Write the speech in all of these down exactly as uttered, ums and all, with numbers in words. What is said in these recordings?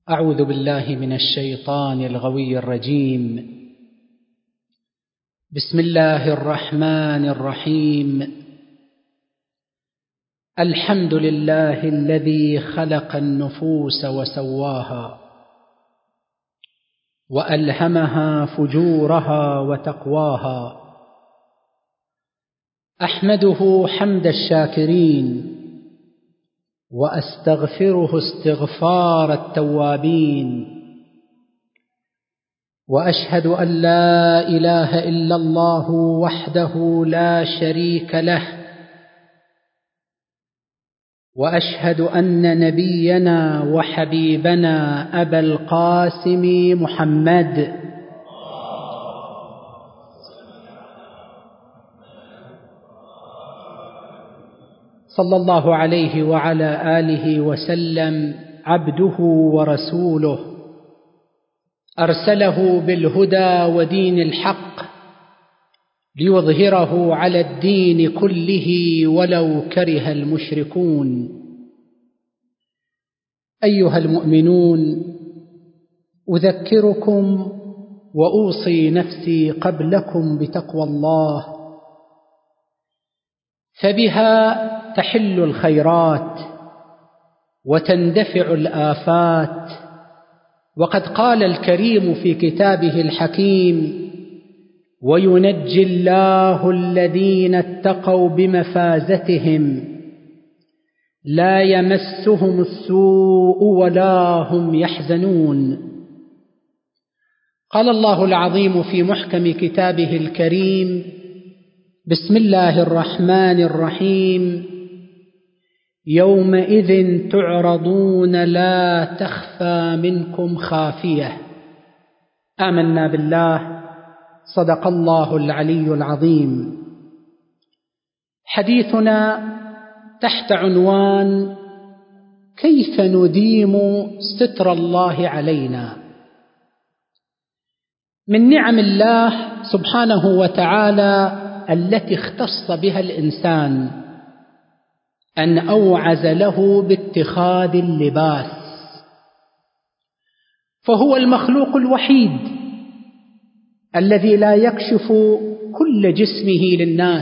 أعوذ بالله من الشيطان الغوي الرجيم. بسم الله الرحمن الرحيم. الحمد لله الذي خلق النفوس وسواها وألهمها فجورها وتقواها. أحمده حمد الشاكرين وأستغفره استغفار التوابين، وأشهد أن لا إله إلا الله وحده لا شريك له، وأشهد أن نبينا وحبيبنا أبا القاسم محمد صلى الله عليه وعلى آله وسلم عبده ورسوله، أرسله بالهدى ودين الحق ليظهره على الدين كله ولو كره المشركون. أيها المؤمنون، أذكركم وأوصي نفسي قبلكم بتقوى الله، فبها تحل الخيرات وتندفع الآفات. وقد قال الكريم في كتابه الحكيم: وينجي الله الذين اتقوا بمفازتهم لا يمسهم السوء ولا هم يحزنون. قال الله العظيم في محكم كتابه الكريم: بسم الله الرحمن الرحيم: يومئذ تعرضون لا تخفى منكم خافية. آمنا بالله، صدق الله العلي العظيم. حديثنا تحت عنوان: كيف نديم ستر الله علينا. من نعم الله سبحانه وتعالى التي اختص بها الإنسان أن أوعز له باتخاذ اللباس، فهو المخلوق الوحيد الذي لا يكشف كل جسمه للناس،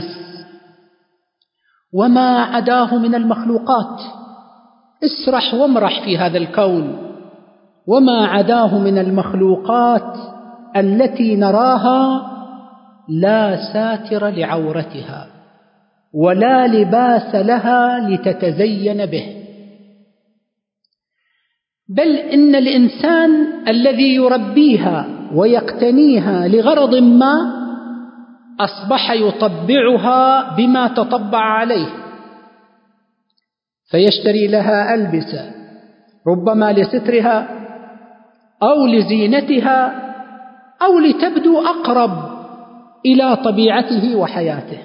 وما عداه من المخلوقات. اسرح وامرح في هذا الكون، وما عداه من المخلوقات التي نراها لا ساتر لعورتها ولا لباس لها لتتزين به، بل إن الإنسان الذي يربيها ويقتنيها لغرض ما أصبح يطبعها بما تطبع عليه، فيشتري لها ألبسة ربما لسترها أو لزينتها أو لتبدو أقرب إلى طبيعته وحياته.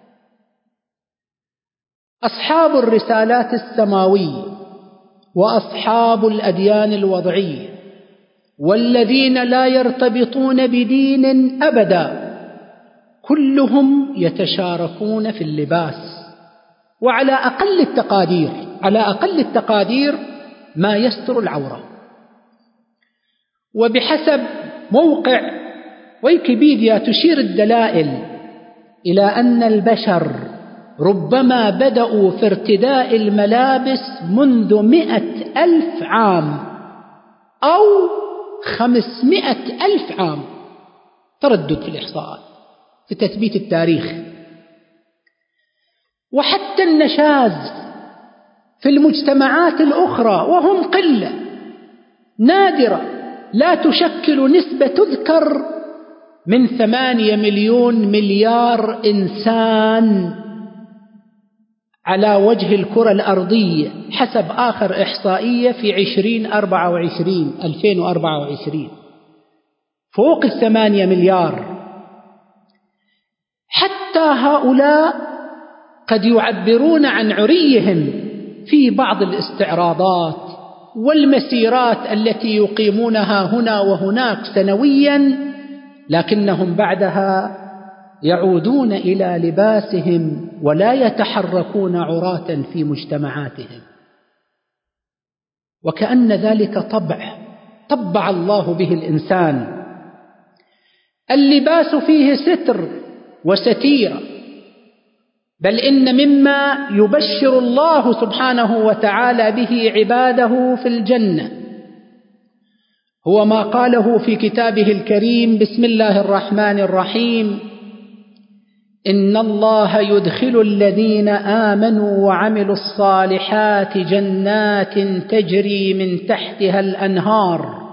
أصحاب الرسالات السماوية وأصحاب الأديان الوضعية والذين لا يرتبطون بدين أبدا كلهم يتشاركون في اللباس، وعلى أقل التقادير على أقل التقادير ما يستر العورة. وبحسب موقع ويكيبيديا تشير الدلائل إلى أن البشر ربما بدأوا في ارتداء الملابس منذ مئة ألف عام أو خمسمائة ألف عام، تردد في الإحصاءات في تثبيت التاريخ. وحتى النشاز في المجتمعات الأخرى وهم قلة نادرة لا تشكل نسبة تذكر من ثمانية مليون مليار إنسان على وجه الكرة الأرضية حسب آخر إحصائية في عشرين أربعة وعشرين ألفين وأربعة وعشرين، فوق الثمانية مليار. حتى هؤلاء قد يعبرون عن عريهم في بعض الاستعراضات والمسيرات التي يقيمونها هنا وهناك سنويا، لكنهم بعدها يعودون إلى لباسهم ولا يتحركون عراة في مجتمعاتهم. وكأن ذلك طبع طبع الله به الإنسان. اللباس فيه ستر وستيرة، بل إن مما يبشر الله سبحانه وتعالى به عباده في الجنة هو ما قاله في كتابه الكريم: بسم الله الرحمن الرحيم: إن الله يدخل الذين آمنوا وعملوا الصالحات جنات تجري من تحتها الأنهار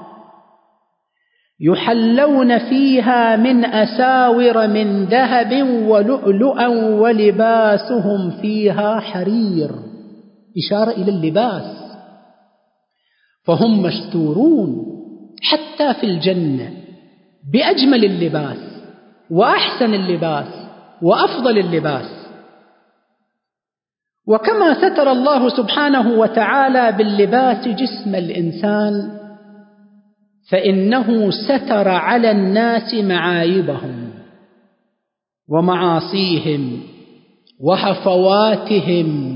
يحلون فيها من أساور من ذهب ولؤلؤا ولباسهم فيها حرير، إشارة إلى اللباس، فهم مستورون حتى في الجنة بأجمل اللباس وأحسن اللباس وأفضل اللباس. وكما ستر الله سبحانه وتعالى باللباس جسم الإنسان، فإنه ستر على الناس معايبهم ومعاصيهم وهفواتهم،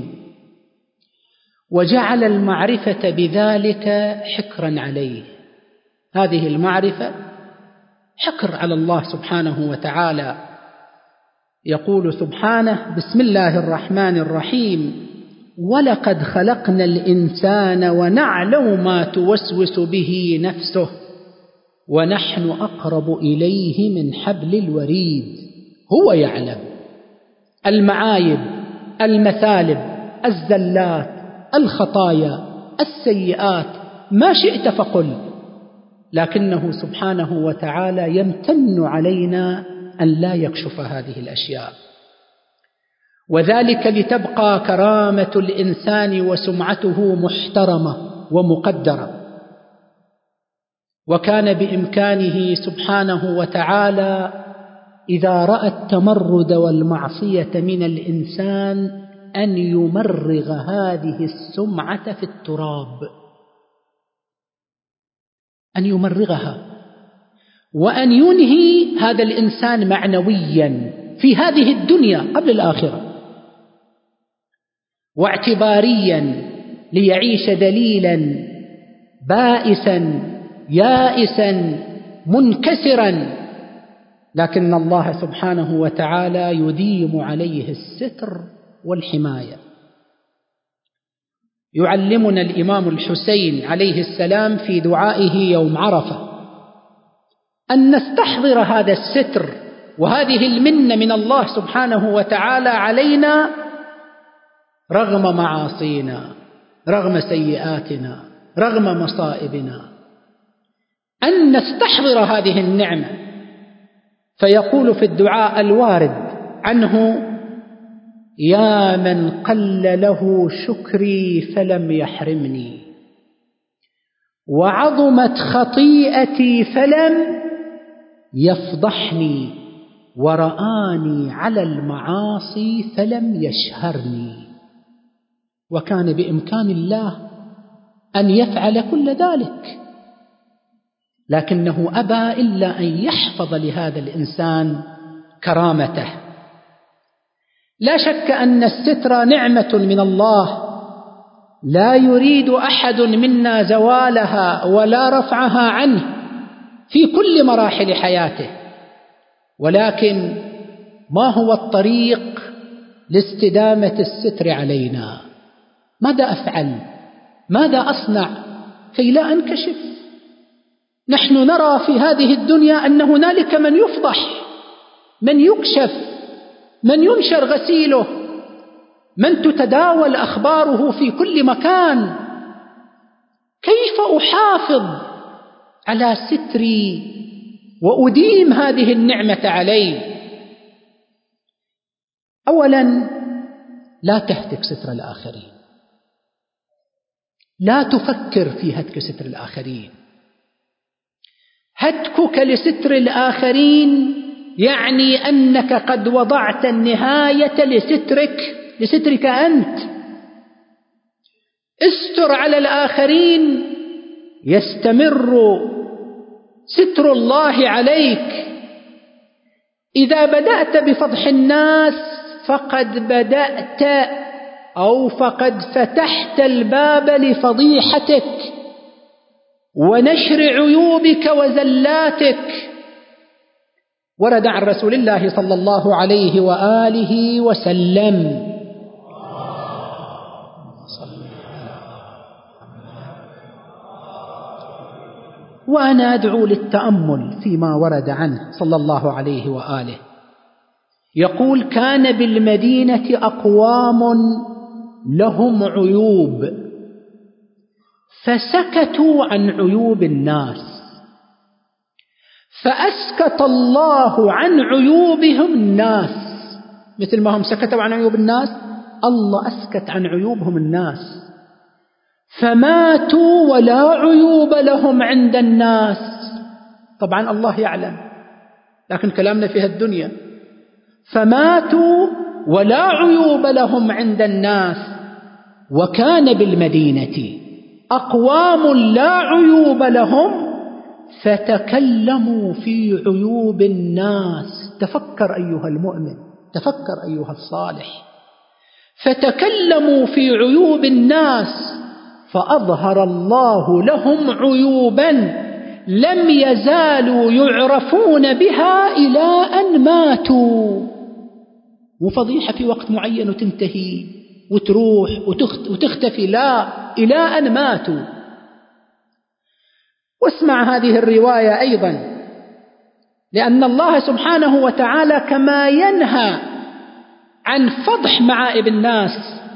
وجعل المعرفة بذلك حكرا عليه. هذه المعرفة حكر على الله سبحانه وتعالى. يقول سبحانه: بسم الله الرحمن الرحيم: ولقد خلقنا الإنسان ونعلم ما توسوس به نفسه ونحن أقرب إليه من حبل الوريد. هو يعلم المعايب، المثالب، الزلات، الخطايا، السيئات، ما شئت فقل، لكنه سبحانه وتعالى يمتن علينا أن لا يكشف هذه الأشياء، وذلك لتبقى كرامة الإنسان وسمعته محترمة ومقدرة. وكان بإمكانه سبحانه وتعالى إذا رأى التمرد والمعصية من الإنسان أن يمرغ هذه السمعة في التراب، أن يمرغها، وأن ينهي هذا الإنسان معنويا في هذه الدنيا قبل الآخرة، واعتباريا ليعيش ذليلا بائسا يائسا منكسرا. لكن الله سبحانه وتعالى يديم عليه الستر والحماية. يعلمنا الإمام الحسين عليه السلام في دعائه يوم عرفة أن نستحضر هذا الستر وهذه المنة من الله سبحانه وتعالى علينا رغم معاصينا، رغم سيئاتنا، رغم مصائبنا، أن نستحضر هذه النعمة. فيقول في الدعاء الوارد عنه: يا من قل له شكري فلم يحرمني، وعظمت خطيئتي فلم يفضحني، ورآني على المعاصي فلم يشهرني. وكان بإمكان الله أن يفعل كل ذلك، لكنه أبى إلا أن يحفظ لهذا الإنسان كرامته. لا شك أن الستر نعمة من الله لا يريد أحد منا زوالها ولا رفعها عنه في كل مراحل حياته، ولكن ما هو الطريق لاستدامة الستر علينا؟ ماذا أفعل؟ ماذا أصنع كي لا أنكشف؟ نحن نرى في هذه الدنيا أن هنالك من يفضح، من يكشف، من ينشر غسيله، من تتداول أخباره في كل مكان. كيف أحافظ على ستري وأديم هذه النعمة علي؟ أولا، لا تهتك ستر الآخرين، لا تفكر في هتك ستر الآخرين. هتكك لستر الآخرين يعني أنك قد وضعت النهاية لسترك لسترك أنت. استر على الآخرين يستمر ستر الله عليك. إذا بدأت بفضح الناس فقد بدأت أو فقد فتحت الباب لفضيحتك، ونشر عيوبك وزلاتك. ورد عن رسول الله صلى الله عليه وآله وسلم: وأنا أدعو للتأمل فيما ورد عنه صلى الله عليه وآله، يقول: كان بالمدينة أقوام لهم عيوب فسكتوا عن عيوب الناس، فأسكت الله عن عيوبهم الناس. مثل ما هم سكتوا عن عيوب الناس، الله أسكت عن عيوبهم الناس، فماتوا ولا عيوب لهم عند الناس. طبعا الله يعلم، لكن كلامنا في الدنيا. فماتوا ولا عيوب لهم عند الناس. وكان بالمدينة أقوام لا عيوب لهم فتكلموا في عيوب الناس. تفكر أيها المؤمن، تفكر أيها الصالح. فتكلموا في عيوب الناس فأظهر الله لهم عيوبا لم يزالوا يعرفون بها إلى أن ماتوا. مو فضيحة في وقت معين وتنتهي وتروح وتختفي، لا، إلى أن ماتوا. واسمع هذه الرواية أيضا، لأن الله سبحانه وتعالى كما ينهى عن فضح معائب الناس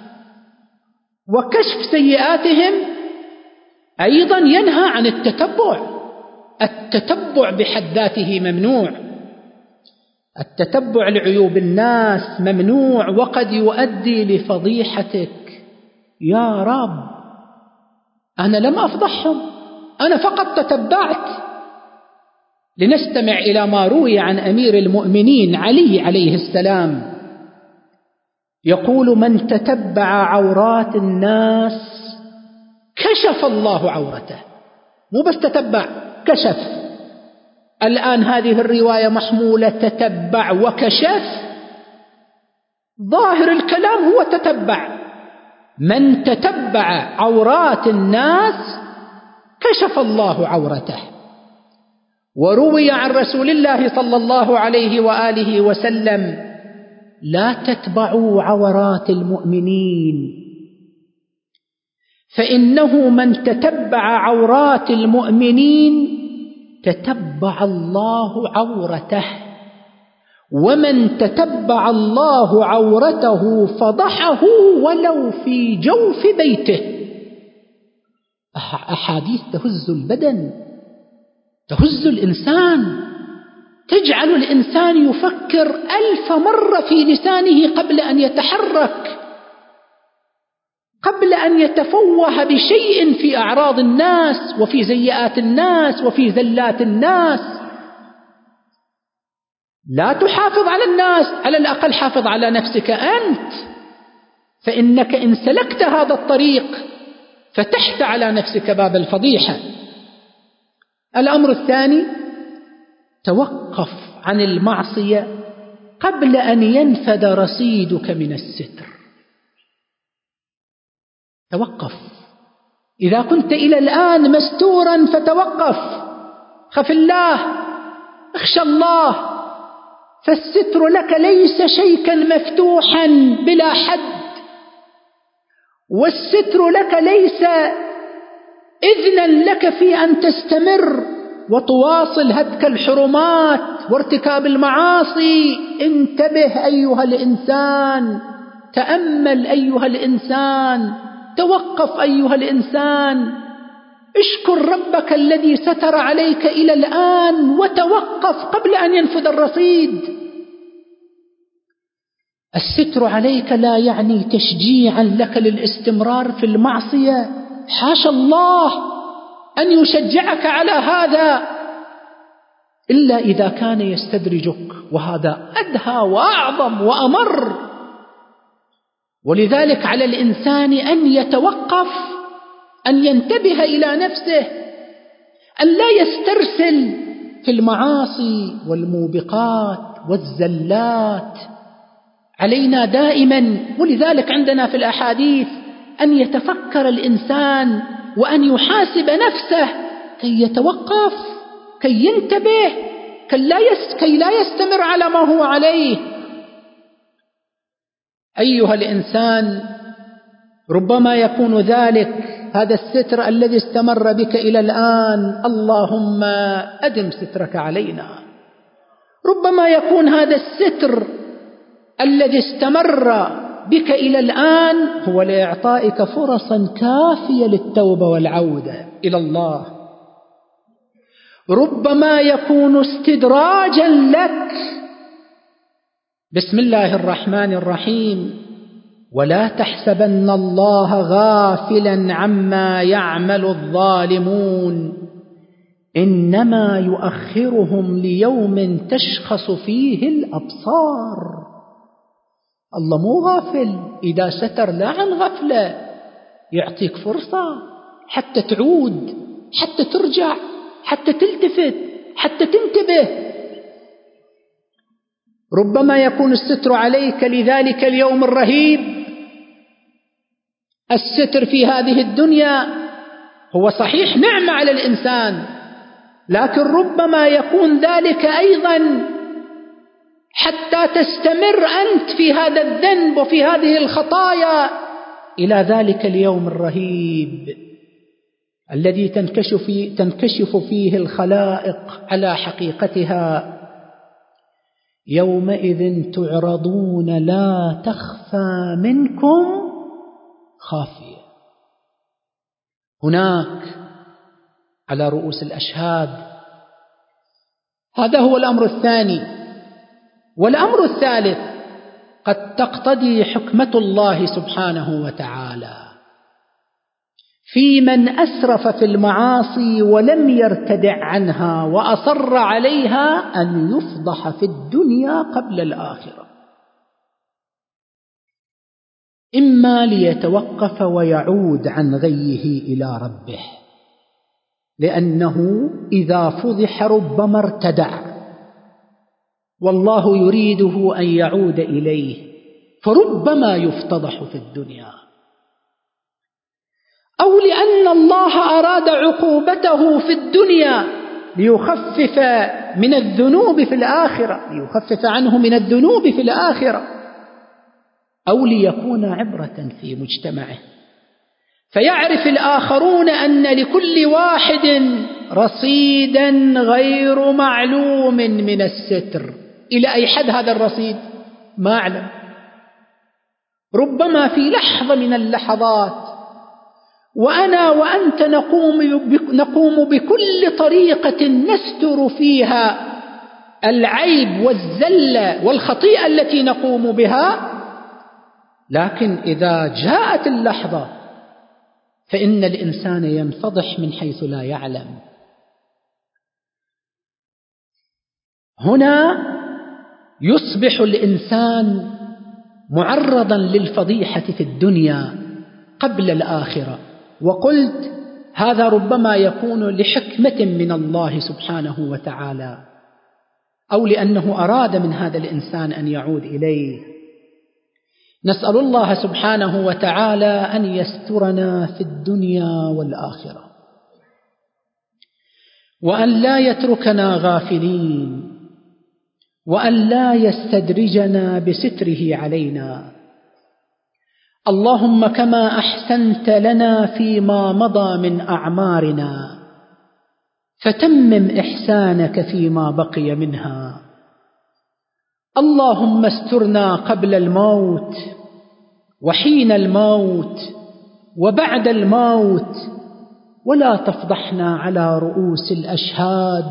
وكشف سيئاتهم، أيضا ينهى عن التتبع. التتبع بحد ذاته ممنوع، التتبع لعيوب الناس ممنوع، وقد يؤدي لفضيحتك. يا رب، أنا لم أفضحهم، أنا فقط تتبعت. لنستمع إلى ما روي عن أمير المؤمنين علي عليه السلام، يقول: من تتبع عورات الناس كشف الله عورته. مو بس تتبع، كشف. الآن هذه الرواية محمولة تتبع وكشف، ظاهر الكلام هو تتبع. من تتبع عورات الناس كشف الله عورته. وروي عن رسول الله صلى الله عليه وآله وسلم: لا تتبعوا عورات المؤمنين، فإنه من تتبع عورات المؤمنين تتبع الله عورته، ومن تتبع الله عورته فضحه ولو في جوف بيته. أحاديث تهز البدن، تهز الإنسان، تجعل الإنسان يفكر ألف مرة في لسانه قبل أن يتحرك، قبل أن يتفوه بشيء في أعراض الناس وفي سيئات الناس وفي زلات الناس. لا تحافظ على الناس، على الأقل حافظ على نفسك أنت، فإنك إن سلكت هذا الطريق فتحت على نفسك باب الفضيحة. الأمر الثاني: توقف عن المعصية قبل أن ينفد رصيدك من الستر. توقف. إذا كنت إلى الآن مستورا فتوقف، خف الله، اخشى الله، فالستر لك ليس شيئا مفتوحا بلا حد، والستر لك ليس إذنا لك في أن تستمر وتواصل هتك الحرمات وارتكاب المعاصي. انتبه أيها الإنسان، تأمل أيها الإنسان، توقف أيها الإنسان، اشكر ربك الذي ستر عليك إلى الآن، وتوقف قبل أن ينفذ الرصيد. الستر عليك لا يعني تشجيعا لك للاستمرار في المعصية، حاشا الله أن يشجعك على هذا، إلا إذا كان يستدرجك، وهذا أدهى وأعظم وأمر. ولذلك على الإنسان أن يتوقف، أن ينتبه إلى نفسه، أن لا يسترسل في المعاصي والموبقات والزلات. علينا دائما، ولذلك عندنا في الأحاديث أن يتفكر الإنسان وأن يحاسب نفسه كي يتوقف، كي ينتبه، كي لا, يس كي لا يستمر على ما هو عليه. أيها الإنسان، ربما يكون ذلك هذا الستر الذي استمر بك إلى الآن، اللهم أدم سترك علينا. ربما يكون هذا الستر الذي استمر بك إلى الآن هو لإعطائك فرصا كافية للتوبة والعودة إلى الله. ربما يكون استدراجا لك. بسم الله الرحمن الرحيم: ولا تحسبن الله غافلا عما يعمل الظالمون إنما يؤخرهم ليوم تشخص فيه الأبصار. الله مو غافل، إذا ستر لا عن غفلة، يعطيك فرصة حتى تعود، حتى ترجع، حتى تلتفت، حتى تنتبه. ربما يكون الستر عليك لذلك اليوم الرهيب. الستر في هذه الدنيا هو صحيح نعمة على الإنسان، لكن ربما يكون ذلك أيضا حتى تستمر أنت في هذا الذنب وفي هذه الخطايا إلى ذلك اليوم الرهيب الذي تنكشف فيه, تنكشف فيه الخلائق على حقيقتها. يومئذ تعرضون لا تخفى منكم خافية. هناك على رؤوس الأشهاد. هذا هو الأمر الثاني. والأمر الثالث: قد تقتضي حكمة الله سبحانه وتعالى في من أسرف في المعاصي ولم يرتدع عنها وأصر عليها أن يفضح في الدنيا قبل الآخرة، إما ليتوقف ويعود عن غيه إلى ربه، لأنه إذا فضح ربما ارتدع والله يريده أن يعود إليه، فربما يفتضح في الدنيا، أو لأن الله أراد عقوبته في الدنيا ليخفف من الذنوب في الآخرة، ليخفف عنه من الذنوب في الآخرة، أو ليكون عبرة في مجتمعه، فيعرف الآخرون أن لكل واحد رصيدا غير معلوم من الستر. إلى أي حد هذا الرصيد؟ ما أعلم. ربما في لحظة من اللحظات وأنا وأنت نقوم نقوم بكل طريقة نستر فيها العيب والزلة والخطيئة التي نقوم بها، لكن إذا جاءت اللحظة فإن الإنسان ينفضح من حيث لا يعلم. هنا يصبح الإنسان معرضا للفضيحة في الدنيا قبل الآخرة. وقلت هذا ربما يكون لحكمة من الله سبحانه وتعالى، أو لأنه أراد من هذا الإنسان أن يعود إليه. نسأل الله سبحانه وتعالى أن يسترنا في الدنيا والآخرة، وأن لا يتركنا غافلين، وأن لا يستدرجنا بستره علينا. اللهم كما أحسنت لنا فيما مضى من أعمارنا فتمم إحسانك فيما بقي منها. اللهم استرنا قبل الموت وحين الموت وبعد الموت، ولا تفضحنا على رؤوس الأشهاد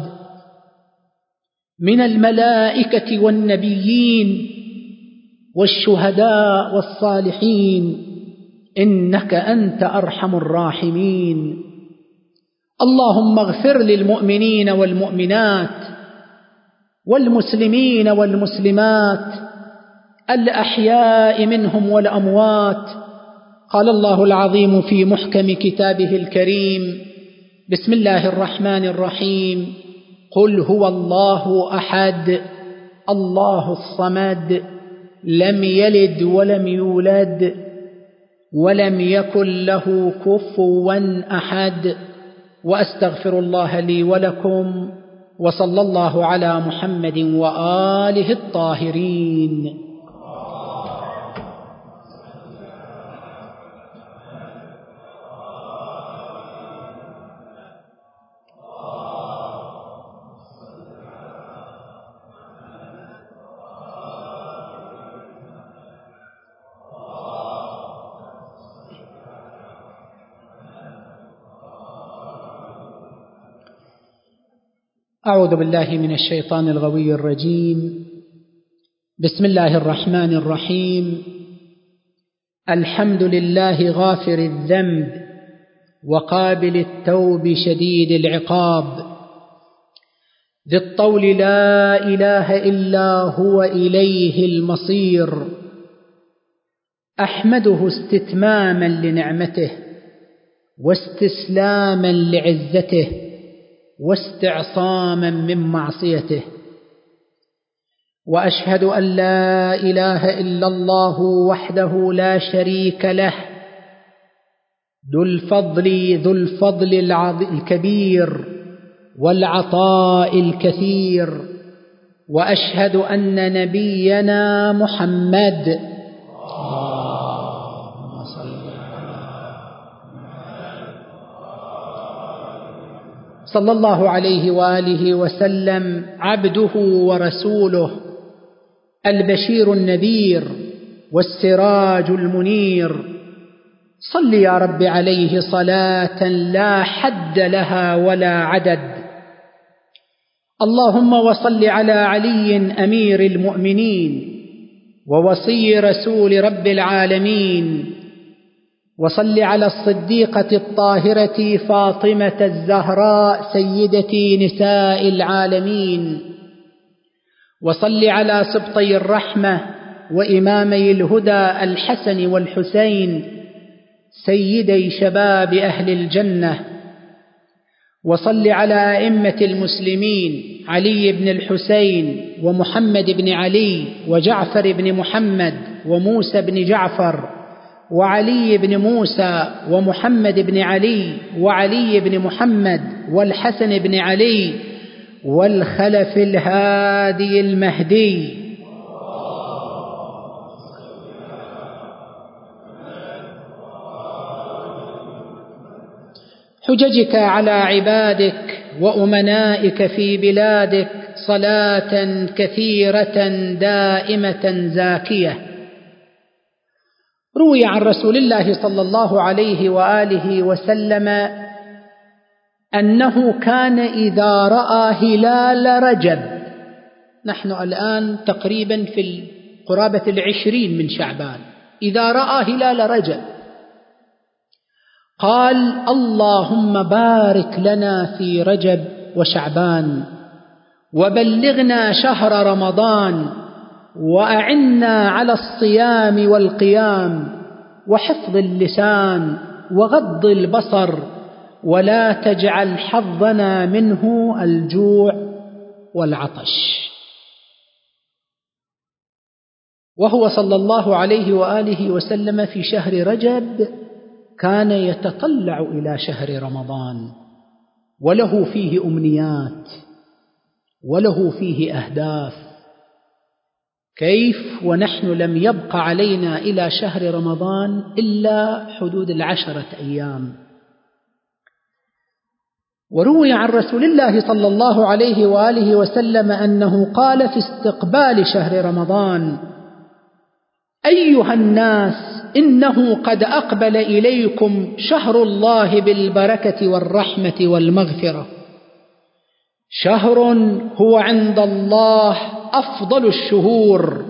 من الملائكة والنبيين والشهداء والصالحين، إنك أنت أرحم الراحمين. اللهم اغفر للمؤمنين والمؤمنات والمسلمين والمسلمات الأحياء منهم والأموات. قال الله العظيم في محكم كتابه الكريم: بسم الله الرحمن الرحيم: قل هو الله أحد الله الصمد لم يلد ولم يولد ولم يكن له كفوا أحد. وأستغفر الله لي ولكم، وصلى الله على محمد وآله الطاهرين. أعوذ بالله من الشيطان الغوي الرجيم. بسم الله الرحمن الرحيم. الحمد لله غافر الذنب وقابل التوب شديد العقاب، ذي الطول لا إله إلا هو إليه المصير. أحمده استتماما لنعمته واستسلاما لعزته واستعصاما من معصيته، وأشهد أن لا إله إلا الله وحده لا شريك له، ذو الفضل ذو الفضل الكبير والعطاء الكثير. وأشهد أن نبينا محمد صلى الله عليه وآله وسلم عبده ورسوله، البشير النذير والسراج المنير. صل يا رب عليه صلاة لا حد لها ولا عدد. اللهم وصل على علي أمير المؤمنين ووصي رسول رب العالمين، وصل على الصديقة الطاهرة فاطمة الزهراء سيدة نساء العالمين، وصل على سبطي الرحمة وإمامي الهدى الحسن والحسين سيدي شباب أهل الجنة، وصل على أئمة المسلمين علي بن الحسين ومحمد بن علي وجعفر بن محمد وموسى بن جعفر وعلي بن موسى ومحمد بن علي وعلي بن محمد والحسن بن علي والخلف الهادي المهدي. حججك على عبادك وأمنائك في بلادك صلاة كثيرة دائمة زاكية. روي عن رسول الله صلى الله عليه وآله وسلم أنه كان إذا رأى هلال رجب، نحن الآن تقريبا في قرابة العشرين من شعبان، إذا رأى هلال رجب قال: اللهم بارك لنا في رجب وشعبان، وبلغنا شهر رمضان، وأعنا على الصيام والقيام، وحفظ اللسان وغض البصر، ولا تجعل حظنا منه الجوع والعطش. وهو صلى الله عليه وآله وسلم في شهر رجب كان يتطلع إلى شهر رمضان، وله فيه أمنيات وله فيه أهداف. كيف ونحن لم يبق علينا إلى شهر رمضان إلا حدود العشرة أيام؟ وروي عن رسول الله صلى الله عليه وآله وسلم أنه قال في استقبال شهر رمضان: أيها الناس، إنه قد أقبل إليكم شهر الله بالبركة والرحمة والمغفرة، شهر هو عند الله أفضل الشهور،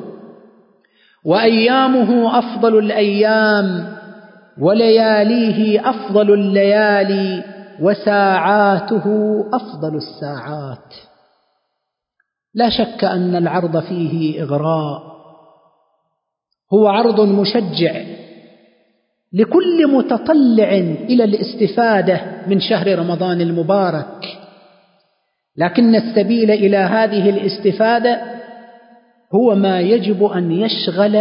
وأيامه أفضل الأيام، ولياليه أفضل الليالي، وساعاته أفضل الساعات. لا شك أن العرض فيه إغراء، هو عرض مشجع لكل متطلع إلى الاستفادة من شهر رمضان المبارك، لكن السبيل إلى هذه الاستفادة هو ما يجب أن يشغل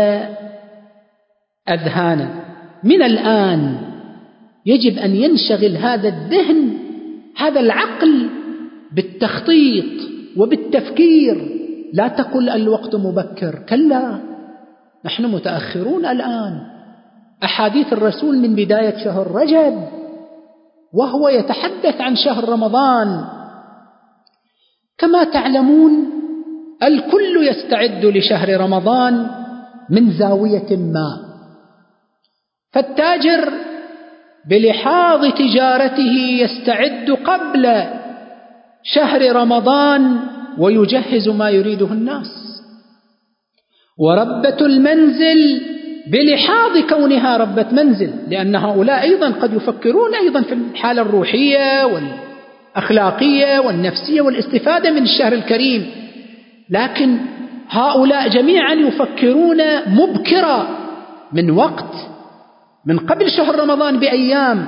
أذهانا. من الآن يجب أن ينشغل هذا الذهن هذا العقل بالتخطيط وبالتفكير. لا تقل الوقت مبكر، كلا، نحن متأخرون الآن. أحاديث الرسول من بداية شهر رجب وهو يتحدث عن شهر رمضان. كما تعلمون الكل يستعد لشهر رمضان من زاوية ما، فالتاجر بلحاظ تجارته يستعد قبل شهر رمضان ويجهز ما يريده الناس، وربة المنزل بلحاظ كونها ربة منزل، لأن هؤلاء أيضا قد يفكرون أيضا في الحالة الروحية والأخلاقية والنفسية والاستفادة من الشهر الكريم، لكن هؤلاء جميعا يفكرون مبكرا من وقت من قبل شهر رمضان بأيام،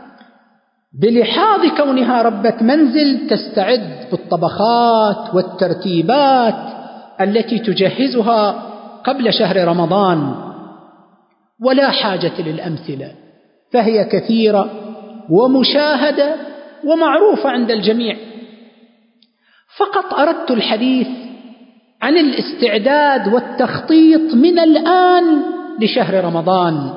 بلحاظ كونها ربة منزل تستعد بالطبخات والترتيبات التي تجهزها قبل شهر رمضان. ولا حاجة للأمثلة، فهي كثيرة ومشاهدة ومعروفة عند الجميع. فقط أردت الحديث عن الاستعداد والتخطيط من الآن لشهر رمضان.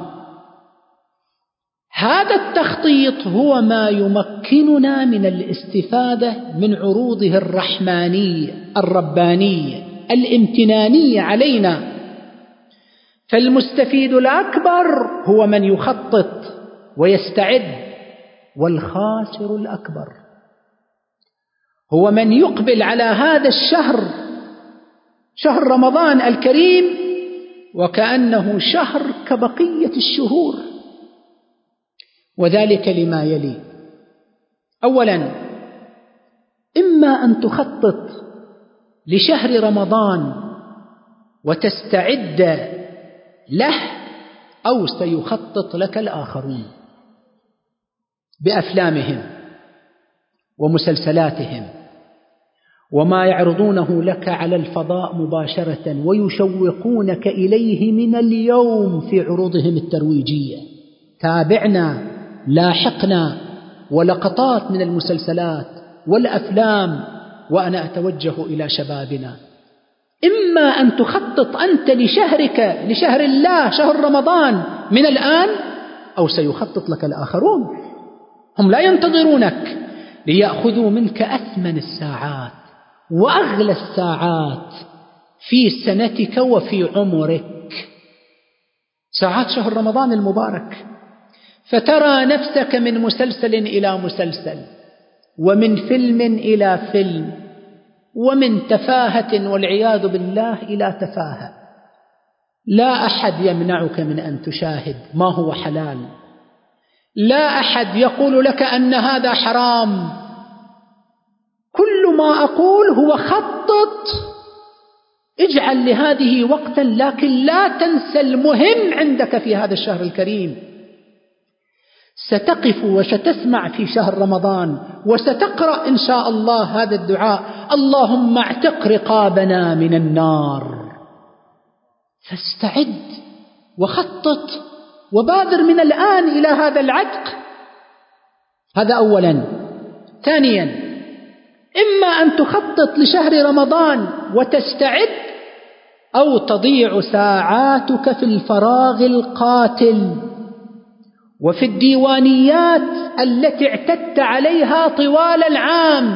هذا التخطيط هو ما يمكننا من الاستفادة من عروضه الرحمانية الربانية الامتنانية علينا. فالمستفيد الأكبر هو من يخطط ويستعد، والخاسر الأكبر هو من يقبل على هذا الشهر، شهر رمضان الكريم، وكأنه شهر كبقية الشهور. وذلك لما يلي: أولا، إما أن تخطط لشهر رمضان وتستعد له، أو سيخطط لك الآخرون بأفلامهم ومسلسلاتهم وما يعرضونه لك على الفضاء مباشرة ويشوقونك إليه من اليوم في عروضهم الترويجية. تابعنا، لاحقنا، ولقطات من المسلسلات والأفلام. وأنا أتوجه إلى شبابنا: إما أن تخطط أنت لشهرك، لشهر الله، شهر رمضان، من الآن، أو سيخطط لك الآخرون. هم لا ينتظرونك ليأخذوا منك أثمن الساعات وأغلى الساعات في سنتك وفي عمرك، ساعات شهر رمضان المبارك. فترى نفسك من مسلسل إلى مسلسل، ومن فيلم إلى فيلم، ومن تفاهة والعياذ بالله إلى تفاهة. لا أحد يمنعك من أن تشاهد ما هو حلال، لا أحد يقول لك أن هذا حرام. كل ما أقول هو خطط، اجعل لهذه وقتا، لكن لا تنسى المهم عندك في هذا الشهر الكريم. ستقف وستسمع في شهر رمضان وستقرأ إن شاء الله هذا الدعاء: اللهم اعتق رقابنا من النار. فاستعد وخطط وبادر من الآن إلى هذا العتق. هذا أولا. ثانيا، إما أن تخطط لشهر رمضان وتستعد، أو تضيع ساعاتك في الفراغ القاتل وفي الديوانيات التي اعتدت عليها طوال العام،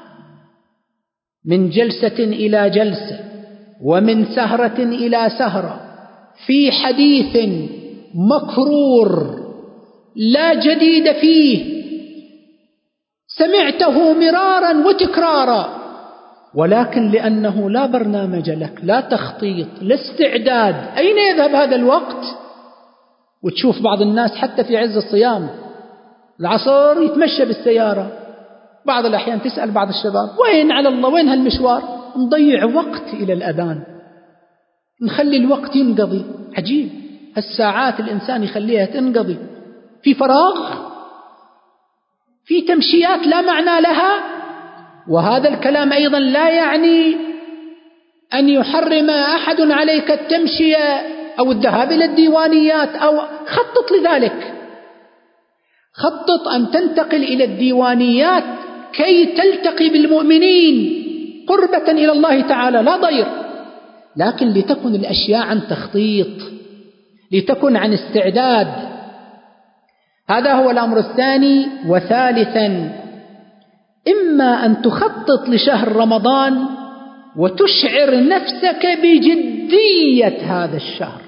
من جلسة إلى جلسة، ومن سهرة إلى سهرة، في حديث مكرور لا جديد فيه، سمعته مرارا وتكرارا، ولكن لأنه لا برنامج لك، لا تخطيط، لا استعداد، أين يذهب هذا الوقت؟ وتشوف بعض الناس حتى في عز الصيام العصر يتمشى بالسيارة، بعض الأحيان تسأل بعض الشباب: وين على الله، وين هالمشوار؟ نضيع وقت إلى الأذان، نخلي الوقت ينقضي. عجيب، الساعات الإنسان يخليها تنقضي في فراغ، في تمشيات لا معنى لها. وهذا الكلام أيضا لا يعني أن يحرم أحد عليك التمشية أو الذهاب إلى الديوانيات، أو خطط لذلك، خطط أن تنتقل إلى الديوانيات كي تلتقي بالمؤمنين قربة إلى الله تعالى لا ضير، لكن لتكن الأشياء عن تخطيط، لتكن عن استعداد. هذا هو الأمر الثاني. وثالثا، إما أن تخطط لشهر رمضان وتشعر نفسك بجدية هذا الشهر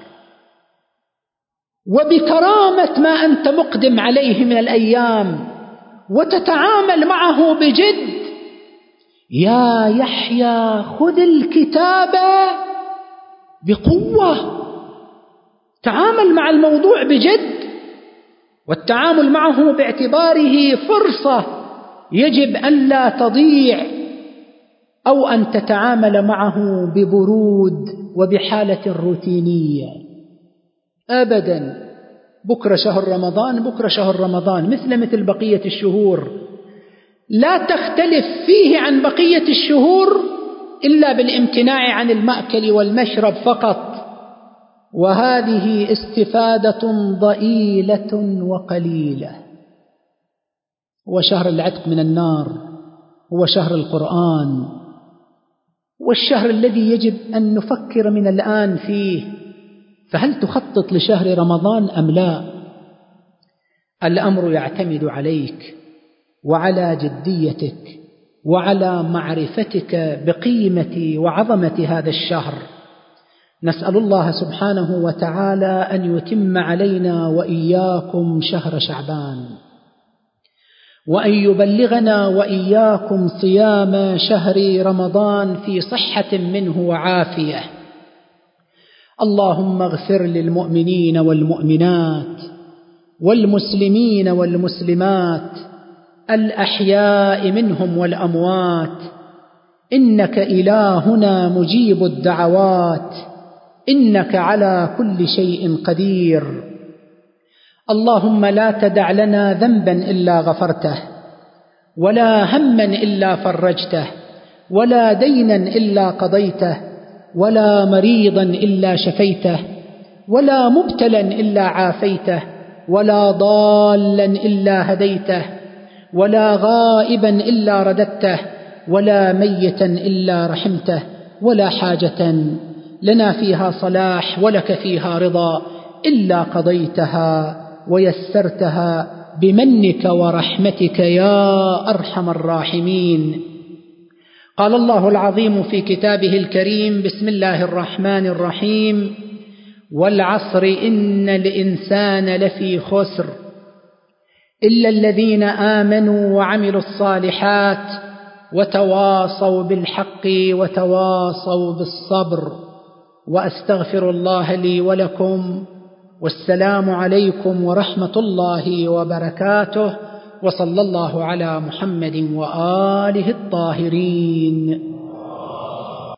وبكرامة ما أنت مقدم عليه من الأيام وتتعامل معه بجد. يا يحيى خذ الكتاب بقوة، تعامل مع الموضوع بجد، والتعامل معه باعتباره فرصة يجب أن لا تضيع، أو أن تتعامل معه ببرود وبحالة روتينية. أبدا، بكرة شهر رمضان، بكرة شهر رمضان مثل مثل بقية الشهور، لا تختلف فيه عن بقية الشهور إلا بالامتناع عن المأكل والمشرب فقط، وهذه استفادة ضئيلة وقليلة. هو شهر العتق من النار، هو شهر القرآن، والشهر الذي يجب أن نفكر من الآن فيه. فهل تخطط لشهر رمضان أم لا؟ الأمر يعتمد عليك وعلى جديتك وعلى معرفتك بقيمة وعظمة هذا الشهر. نسأل الله سبحانه وتعالى أن يتم علينا وإياكم شهر شعبان، وأن يبلغنا وإياكم صيام شهر رمضان في صحة منه وعافية. اللهم اغفر للمؤمنين والمؤمنات والمسلمين والمسلمات الأحياء منهم والأموات، إنك إلهنا مجيب الدعوات، إنك على كل شيء قدير. اللهم لا تدع لنا ذنبا إلا غفرته، ولا هما إلا فرجته، ولا دينا إلا قضيته، ولا مريضا إلا شفيته، ولا مبتلا إلا عافيته، ولا ضالا إلا هديته، ولا غائبا إلا رددته، ولا ميتا إلا رحمته، ولا حاجة لنا فيها صلاح ولك فيها رضا إلا قضيتها ويسرتها بمنك ورحمتك يا أرحم الراحمين. قال الله العظيم في كتابه الكريم: بسم الله الرحمن الرحيم: والعصر إن الإنسان لفي خسر إلا الذين آمنوا وعملوا الصالحات وتواصوا بالحق وتواصوا بالصبر. وأستغفر الله لي ولكم، والسلام عليكم ورحمة الله وبركاته، وصلى الله على محمد وآله الطاهرين.